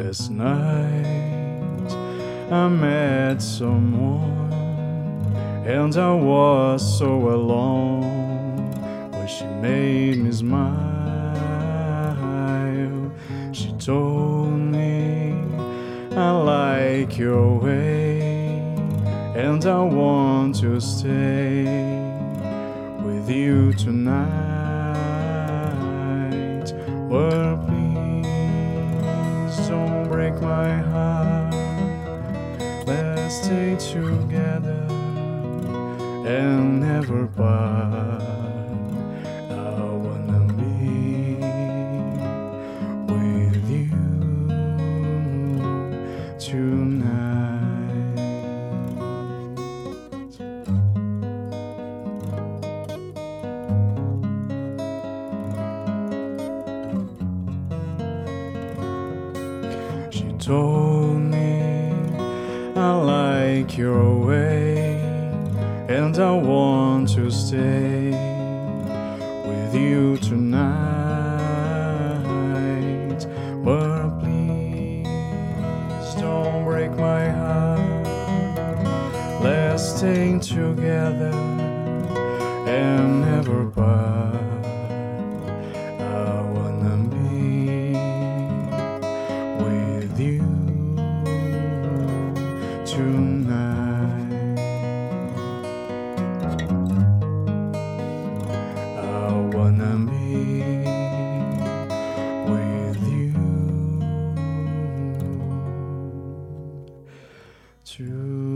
Last night I met someone, and I was so alone, but she made me smile. She told me, I like your way, and I want to stay with you tonight. But please don't break my heart. Let's stay together and never part. I wanna be with you tonight. She told me, I like your way, and I want to stay with you tonight. But please don't break my heart. Let's stay together and never part. I wanna be with you tonight. I wanna be with you tonight.